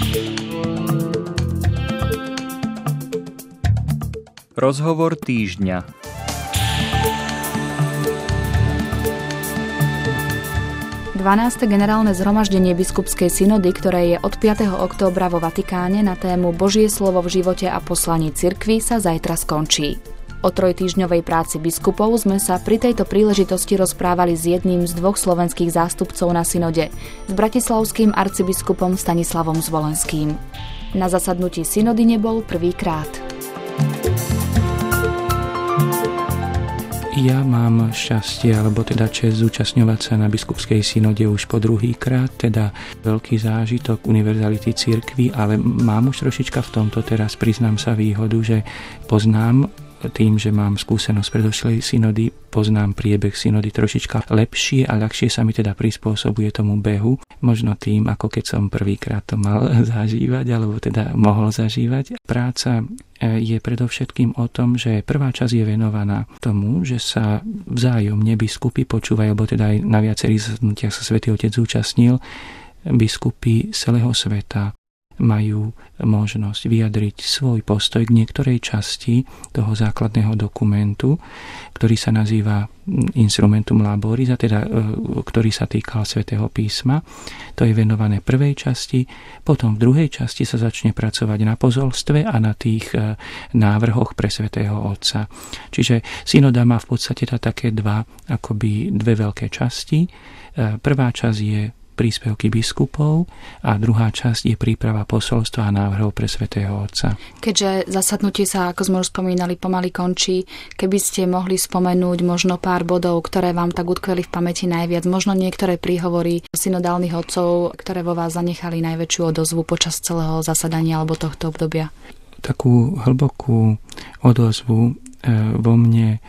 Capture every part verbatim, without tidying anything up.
Rozhovor týždňa. dvanáste generálne zhromaždenie biskupskej synody, ktoré je od piateho októbra vo Vatikáne na tému Božie slovo v živote a poslaní cirkvi, sa zajtra skončí. O trojtýždňovej práci biskupov sme sa pri tejto príležitosti rozprávali s jedným z dvoch slovenských zástupcov na synode, s bratislavským arcibiskupom Stanislavom Zvolenským. Na zasadnutí synody nebol prvýkrát. Ja mám šťastie, alebo teda čest zúčastňovať sa na biskupskej synode už po druhýkrát, teda veľký zážitok univerzality cirkvi, ale mám už trošička v tomto teraz, priznám sa, výhodu, že poznám tým, že mám skúsenosť predošlej synody, poznám priebeh synody trošička lepšie a ľahšie sa mi teda prispôsobuje tomu behu, možno tým, ako keď som prvýkrát to mal zažívať, alebo teda mohol zažívať. Práca je predovšetkým o tom, že prvá časť je venovaná tomu, že sa vzájomne biskupy počúvajú, alebo teda aj na viacerých zasadnutiach sa Svätý Otec zúčastnil, biskupy celého sveta majú možnosť vyjadriť svoj postoj k niektorej časti toho základného dokumentu, ktorý sa nazýva Instrumentum Laboris, a teda ktorý sa týkal Svätého písma. To je venované prvej časti, potom v druhej časti sa začne pracovať na posolstve a na tých návrhoch pre Svätého Otca. Čiže synoda má v podstate také dva, akoby dve veľké časti. Prvá časť je príspevky biskupov a druhá časť je príprava posolstva a návrhov pre Svätého Otca. Keďže zasadnutie sa, ako sme už spomínali, pomaly končí, keby ste mohli spomenúť možno pár bodov, ktoré vám tak utkveli v pamäti najviac, možno niektoré príhovory synodálnych otcov, ktoré vo vás zanechali najväčšiu odozvu počas celého zasadania alebo tohto obdobia. Takú hlbokú odozvu vo mne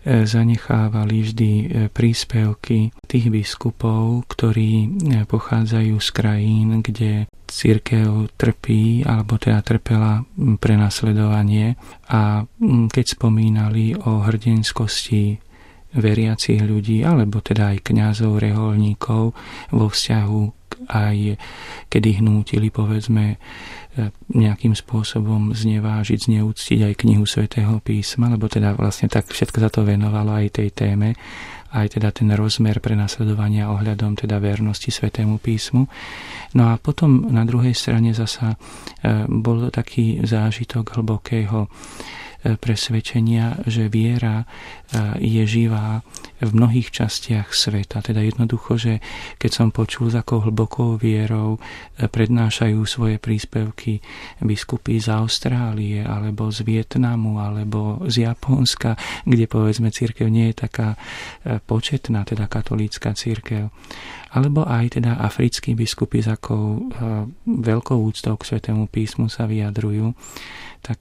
zanechávali vždy príspevky tých biskupov, ktorí pochádzajú z krajín, kde cirkev trpí, alebo teda trpela prenasledovanie, a keď spomínali o hrdinskosti veriacich ľudí, alebo teda aj kňazov, reholníkov vo vzťahu aj kedy ich nútili, povedzme, nejakým spôsobom znevážiť, zneúctiť aj knihu Svätého písma, lebo teda vlastne tak všetko sa to venovalo aj tej téme, aj teda ten rozmer prenasledovania ohľadom teda vernosti Svätému písmu. No a potom na druhej strane zasa bol to taký zážitok hlbokého presvedčenia, že viera je živá v mnohých častiach sveta. Teda jednoducho, že keď som počul, s akou hlbokou vierou prednášajú svoje príspevky biskupy z Austrálie, alebo z Vietnamu, alebo z Japonska, kde povedzme cirkev nie je taká početná, teda katolícka cirkev. Alebo aj teda africkí biskupy s akou veľkou úctou k Svätému písmu sa vyjadrujú, tak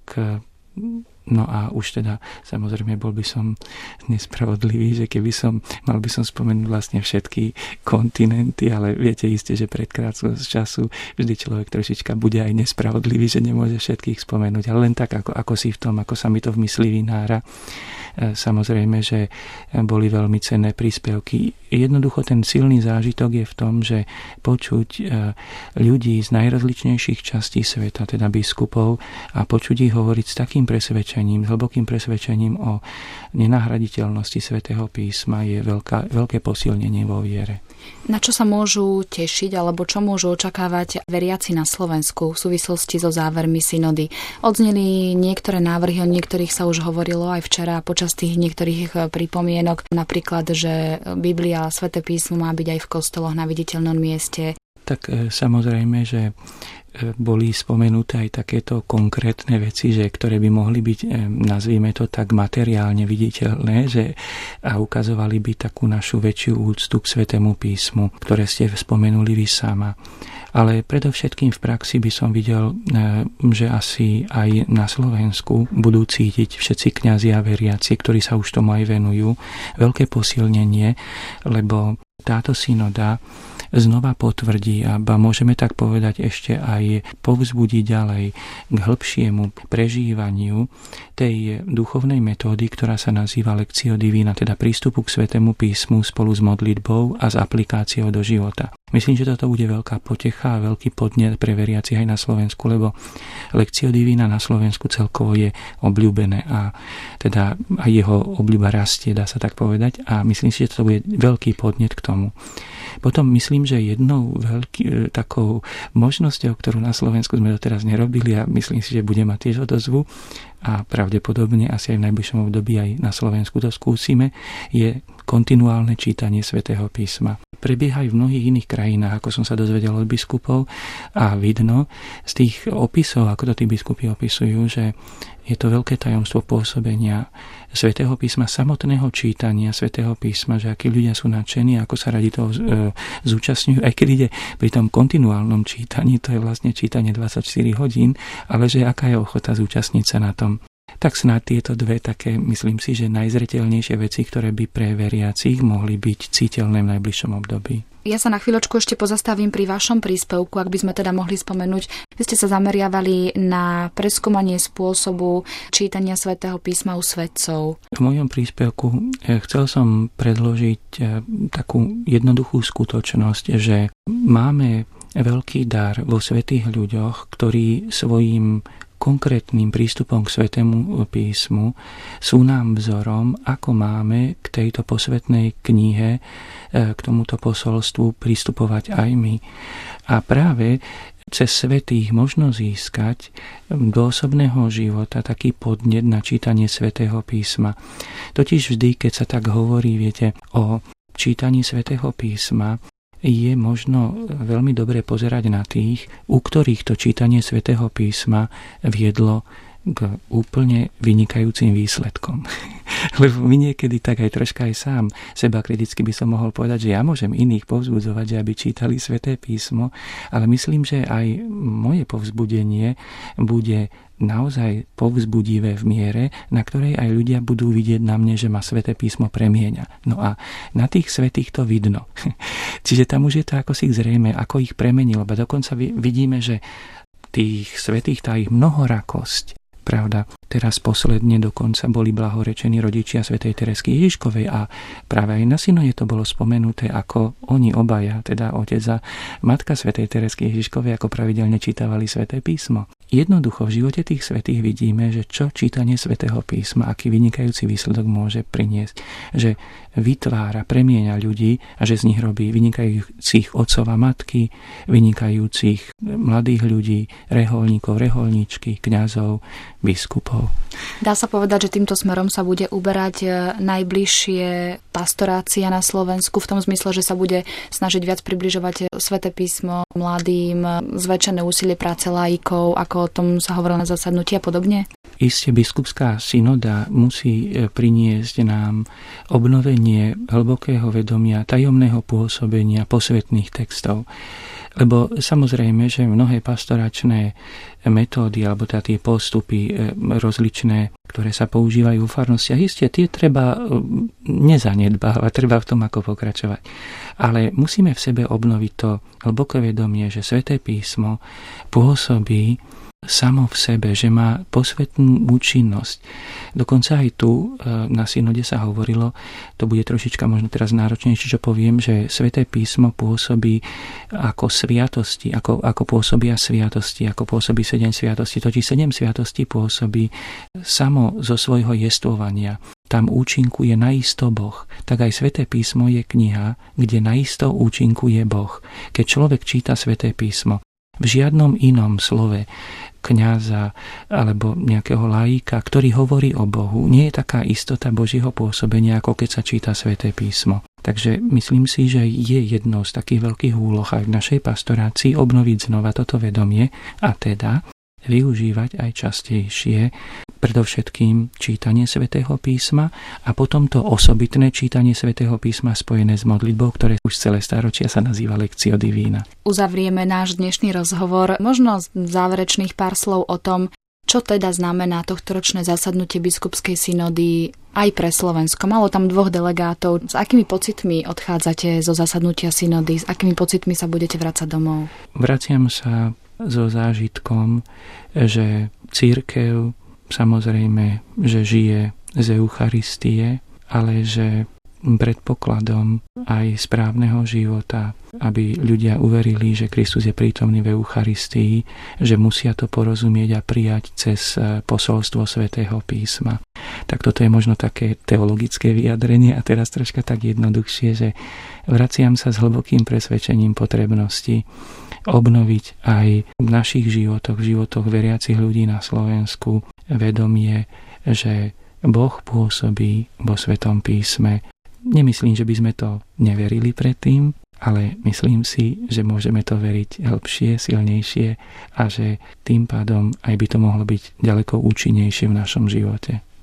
no a už teda, samozrejme, bol by som nespravodlivý, že keby som, mal by som spomenúť vlastne všetky kontinenty, ale viete iste, že pred krátkou času vždy človek trošička bude aj nespravodlivý, že nemôže všetkých spomenúť, ale len tak, ako, ako si v tom, ako sa mi to v mysli vynára. Samozrejme, že boli veľmi cenné príspevky. Jednoducho ten silný zážitok je v tom, že počuť ľudí z najrozličnejších častí sveta, teda biskupov, a počuť ich hovoriť s takým presvedčením, s hlbokým presvedčením o nenahraditeľnosti Svätého písma je veľká, veľké posilnenie vo viere. Na čo sa môžu tešiť, alebo čo môžu očakávať veriaci na Slovensku v súvislosti so závermi synody? Odzneli niektoré návrhy, o niektorých sa už hovorilo aj včera počas tých niektorých pripomienok, napríklad, že Biblia a Sväté písmo má byť aj v kostoloch na viditeľnom mieste. Tak samozrejme, že boli spomenuté aj takéto konkrétne veci, že ktoré by mohli byť, nazvime to tak, materiálne viditeľné, že a ukazovali by takú našu väčšiu úctu k Svätému písmu, ktoré ste spomenuli vy sama. Ale predovšetkým v praxi by som videl, že asi aj na Slovensku budú cítiť všetci kňazi a veriaci, ktorí sa už tomu aj venujú, veľké posilnenie, lebo táto synoda znova potvrdí a môžeme tak povedať ešte aj povzbudí ďalej k hĺbšiemu prežívaniu tej duchovnej metódy, ktorá sa nazýva Lectio Divina, teda prístupu k Svätému písmu spolu s modlitbou a s aplikáciou do života. Myslím, že toto bude veľká potecha a veľký podnet pre veriacich aj na Slovensku, lebo Lectio Divina na Slovensku celkovo je obľúbené a teda aj jeho obľúba rastie, dá sa tak povedať, a myslím si, že to bude veľký podnet k tomu. Potom myslím, že jednou veľký, takou možnosťou, ktorú na Slovensku sme doteraz nerobili a myslím si, že bude mať tiež odozvu a pravdepodobne asi aj v najbližšom období aj na Slovensku to skúsime, je kontinuálne čítanie Svätého písma. Prebieha aj v mnohých iných krajinách, ako som sa dozvedel od biskupov, a vidno z tých opisov, ako to tí biskupy opisujú, že je to veľké tajomstvo pôsobenia Svätého písma, samotného čítania Svätého písma, že akí ľudia sú nadšení, ako sa radi toho zúčastňujú, aj keď ide pri tom kontinuálnom čítaní, to je vlastne čítanie dvadsaťštyri hodín, ale že aká je ochota zúčastniť sa na tom. Tak snáď tieto dve také, myslím si, že najzreteľnejšie veci, ktoré by pre veriacich mohli byť citeľné v najbližšom období. Ja sa na chvíľočku ešte pozastavím pri vašom príspevku, ak by sme teda mohli spomenúť. Vy ste sa zameriavali na preskúmanie spôsobu čítania Svätého písma u svätcov. V mojom príspevku chcel som predložiť takú jednoduchú skutočnosť, že máme veľký dar vo svätých ľuďoch, ktorí svojím konkrétnym prístupom k Svätému písmu sú nám vzorom, ako máme k tejto posvätnej knihe, k tomuto posolstvu pristupovať aj my. A práve cez svätých možno získať do osobného života taký podnet na čítanie Svätého písma. Totiž vždy, keď sa tak hovorí, viete, o čítaní Svätého písma, je možno veľmi dobre pozerať na tých, u ktorých to čítanie Svätého písma viedlo k úplne vynikajúcim výsledkom. Lebo my niekedy tak aj troška aj sám seba kriticky by som mohol povedať, že ja môžem iných povzbudzovať, že aby čítali Sväté písmo, ale myslím, že aj moje povzbudenie bude naozaj povzbudivé v miere, na ktorej aj ľudia budú vidieť na mne, že ma Sväté písmo premieňa. No a na tých svätých to vidno. Čiže tam už je to ako si zrejme, ako ich premenilo. Ba dokonca vidíme, že tých svätých, tá ich mnohorakosť, pravda, teraz posledne dokonca boli blahorečení rodičia svätej Teresky Ježiškovej a práve aj na synode to bolo spomenuté, ako oni obaja, teda otec a matka svätej Teresky Ježiškovej, ako pravidelne čítavali Sväté písmo. Jednoducho v živote tých svätých vidíme, že čo čítanie Svätého písma, aký vynikajúci výsledok môže priniesť, že vytvára, premieňa ľudí a že z nich robí vynikajúcich otcov a matky, vynikajúcich mladých ľudí, reholníkov, reholníčky, kňazov, biskupov. Dá sa povedať, že týmto smerom sa bude uberať najbližšie pastorácia na Slovensku v tom zmysle, že sa bude snažiť viac približovať Sväté písmo mladým, zväčšené úsilie práce laikov, ako o tom sa hovorilo na zasadnutí a podobne? Isté biskupská synoda musí priniesť nám obnovenie hlbokého vedomia, tajomného pôsobenia posvätných textov. Lebo samozrejme, že mnohé pastoračné metódy alebo teda tie postupy rozličné, ktoré sa používajú v farnostiach, isté tie treba nezanedbávať, treba v tom ako pokračovať. Ale musíme v sebe obnoviť to hlboké vedomie, že Sväté písmo pôsobí samo v sebe, že má posvätnú účinnosť. Dokonca aj tu na synode sa hovorilo, to bude trošička možno teraz náročnejšie, čo poviem, že Sväté písmo pôsobí ako sviatosti, ako, ako pôsobia sviatosti, ako pôsobí sedem sviatosti. Totiž sedem sviatostí pôsobí samo zo svojho jestvovania. Tam účinkuje naisto Boh. Tak aj Sväté písmo je kniha, kde naisto účinkuje Boh. Keď človek číta Sväté písmo, v žiadnom inom slove kňaza alebo nejakého laika, ktorý hovorí o Bohu, nie je taká istota Božieho pôsobenia, ako keď sa číta Sväté písmo. Takže myslím si, že je jednou z takých veľkých úloh aj v našej pastorácii obnoviť znova toto vedomie a teda využívať aj častejšie predovšetkým čítanie Svätého písma a potom to osobitné čítanie Svätého písma spojené s modlitbou, ktoré už celé stáročia sa nazýva Lectio Divina. Uzavrieme náš dnešný rozhovor možno záverečných pár slov o tom, Čo teda znamená tohtoročné zasadnutie biskupskej synody aj pre Slovensko? Malo tam dvoch delegátov. S akými pocitmi odchádzate zo zasadnutia synody? S akými pocitmi sa budete vrácať domov? Vraciam sa so zážitkom, že cirkev samozrejme, že žije z Eucharistie, ale že predpokladom aj správneho života, aby ľudia uverili, že Kristus je prítomný v Eucharistii, že musia to porozumieť a prijať cez posolstvo Svätého písma. Tak toto je možno také teologické vyjadrenie a teraz troška tak jednoduchšie, že vraciam sa s hlbokým presvedčením potrebnosti obnoviť aj v našich životoch, v životoch veriacich ľudí na Slovensku vedomie, že Boh pôsobí vo Svätom písme. Nemyslím, že by sme to neverili predtým, ale myslím si, že môžeme to veriť hĺbšie, silnejšie a že tým pádom aj by to mohlo byť ďaleko účinnejšie v našom živote.